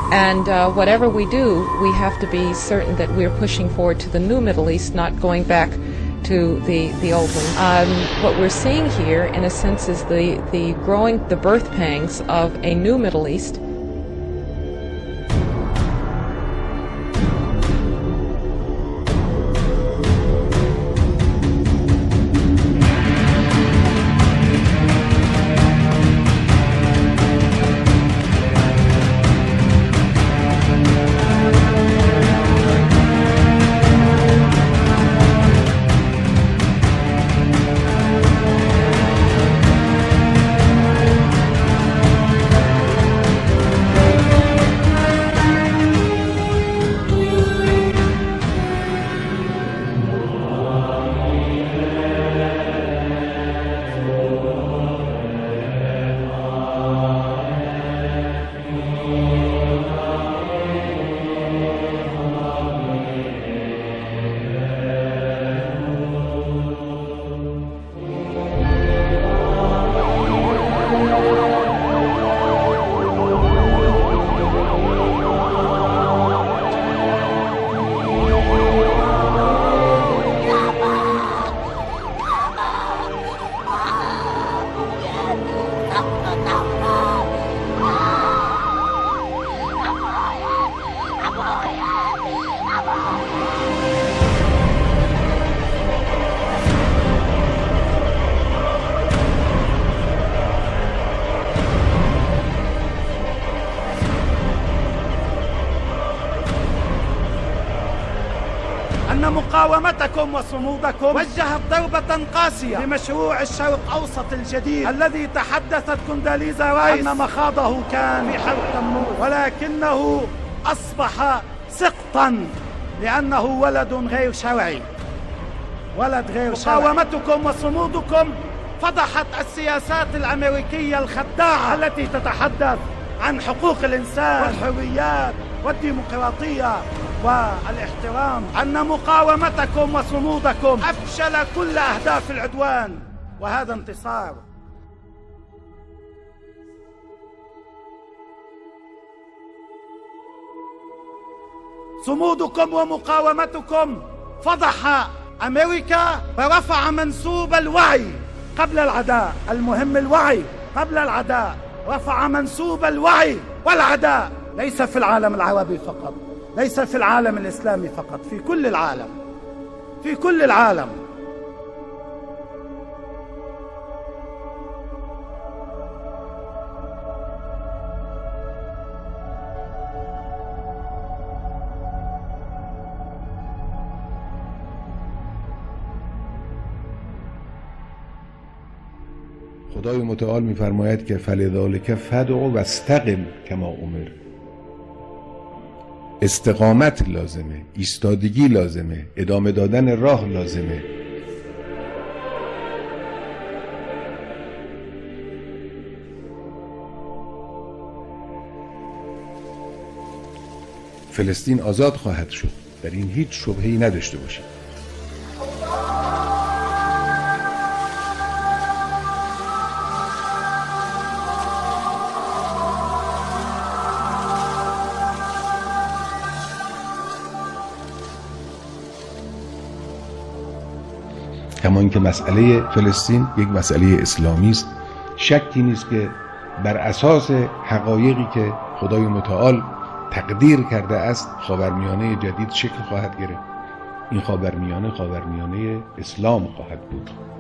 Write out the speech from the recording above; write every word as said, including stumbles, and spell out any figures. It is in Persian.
And uh, whatever we do, we have to be certain that we're pushing forward to the new Middle East, not going back to the, the old one. Um, what we're seeing here, in a sense, is the, the growing, the birth pangs of a new Middle East. أن مقاومتكم وصمودكم وجهت ضربة قاسية لمشروع الشرق أوسط الجديد الذي تحدثت كونداليزا رايس أن مخاضه كان في حرب تموز، ولكنه أصبح سقطا لأنه ولد غير شرعي، ولد غير شرعي. مقاومتكم وصمودكم فضحت السياسات الأمريكية الخداعة التي تتحدث عن حقوق الإنسان والحريات والديمقراطية والاحترام. أن مقاومتكم وصمودكم أفشل كل أهداف العدوان، وهذا انتصار. صمودكم ومقاومتكم فضح أمريكا ورفع منسوب الوعي قبل العداء. المهم الوعي قبل العداء. رفع منسوب الوعي والعداء، ليس في العالم العربي فقط، ليس في العالم الإسلامي فقط، في كل العالم، في كل العالم. خدای متعال می‌فرماید که فلذلک فدع واستقم کما امر. استقامت لازمه، ایستادگی لازمه، ادامه دادن راه لازمه. فلسطین آزاد خواهد شد، در این هیچ شبهه‌ای نداشته باشید. کما اینکه مسئله فلسطین یک مسئله اسلامی است، شکی نیست که بر اساس حقایقی که خدای متعال تقدیر کرده است خاورمیانه جدید شکل خواهد گرفت. این خاورمیانه خاورمیانه اسلام خواهد بود.